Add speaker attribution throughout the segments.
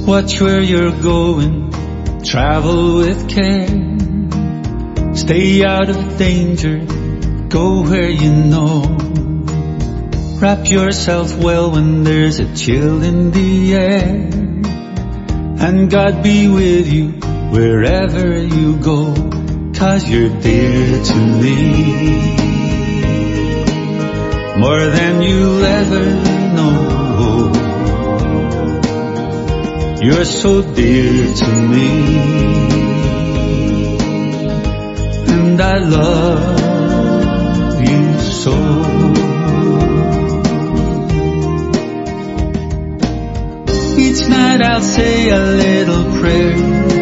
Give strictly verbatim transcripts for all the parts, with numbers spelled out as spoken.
Speaker 1: Watch where you're going, travel with care. Stay out of danger, go where you know. Wrap yourself well when there's a chill in the air. And God be with you wherever you go, 'cause you're dear to me, more than you'll ever know. You're so dear to me, and I love you so. Each night I'll say a little prayer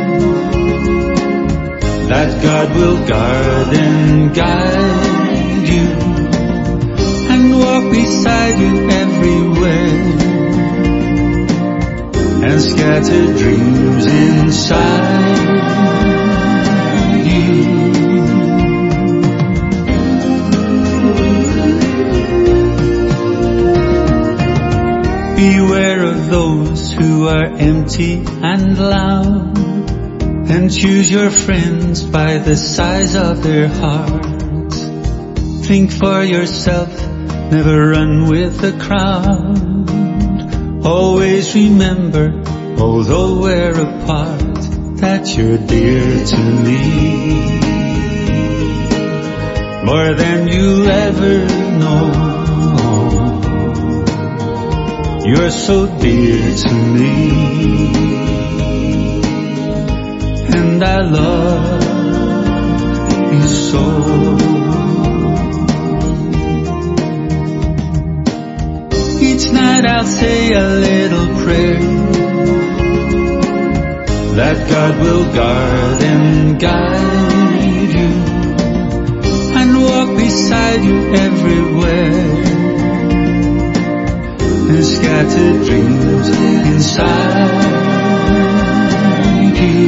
Speaker 1: that God will guard and guide you and walk beside you everywhere, and scatter dreams inside you. Beware of those who are empty and loud, and choose your friends by the size of their hearts. Think for yourself, never run with the crowd. Always remember, although we're apart, that you're dear to me, more than you'll ever know. You're so dear to me, and I love you so. Each night I'll say a little prayer that God will guard and guide you and walk beside you everywhere, and scatter dreams inside you.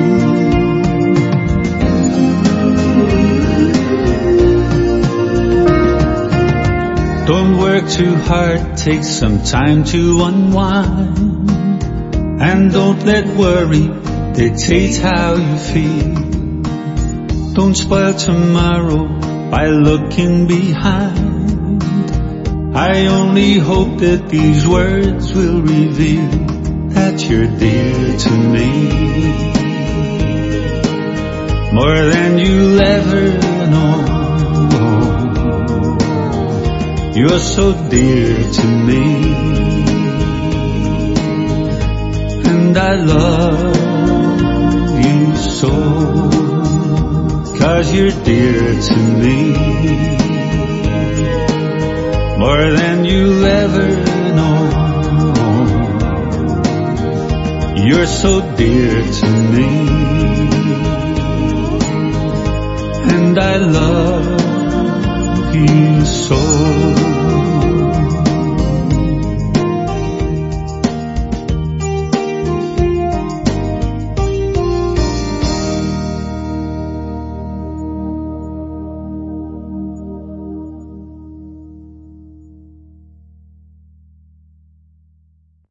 Speaker 1: Don't work too hard, take some time to unwind, and don't let worry dictate how you feel. Don't spoil tomorrow by looking behind. I only hope that these words will reveal that you're dear to me, more than you'll ever know. You're so dear to me, and I love you so, 'cause you're dear to me, more than you'll ever know. You're so dear to me, and I love you so.